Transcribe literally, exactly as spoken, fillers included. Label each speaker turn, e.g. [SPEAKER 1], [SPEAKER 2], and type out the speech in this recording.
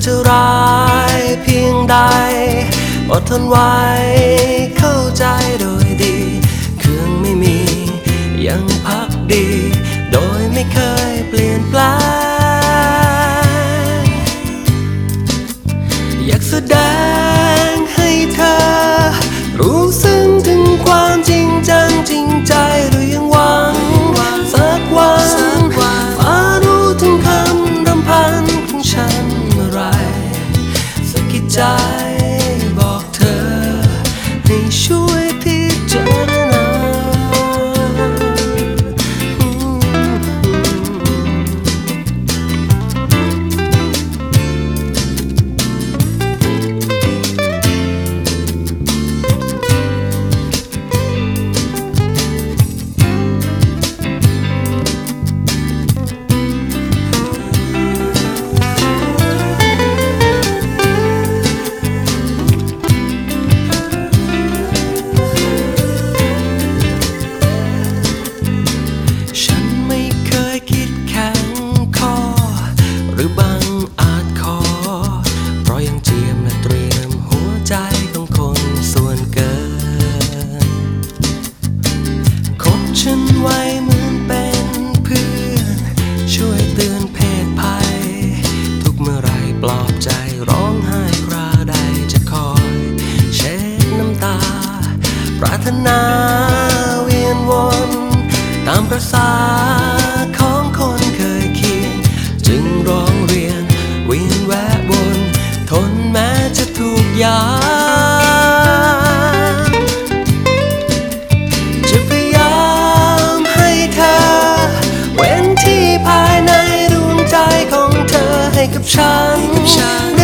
[SPEAKER 1] จะร้ายเพียงใดอดทนไว้เข้าใจโดยดีเครื่องไม่มียังพักดีโดยไม่เคยเปลี่ยนแปลงอยากแสดงให้เธอรู้ซึ้งถึงความจริงจังจริงใจหรือยังหวังสักวันฟ้ารู้ถึงคำรำพันของฉันเมื่อไรสะกิดใจบอกเธอให้ช่วยพิจารณาหรือบังอาจขอเพราะยังเจียมและเตรียมหัวใจของคนส่วนเกินคบฉันไว้เหมือนเป็นเพื่อนช่วยเตือนเพศภัยทุกเมื่อไรปลอบใจร้องไห้คราใดจะคอยเช็ดน้ำตาปรารถนาเวียนวนตามประสาของคนเคยเคียงจึงร้องเรียนเวียนแวะบนทนแม้จะถูกยามจะพยายามให้เธอเว้นที่ภายในดวงใจของเธอให้กับฉัน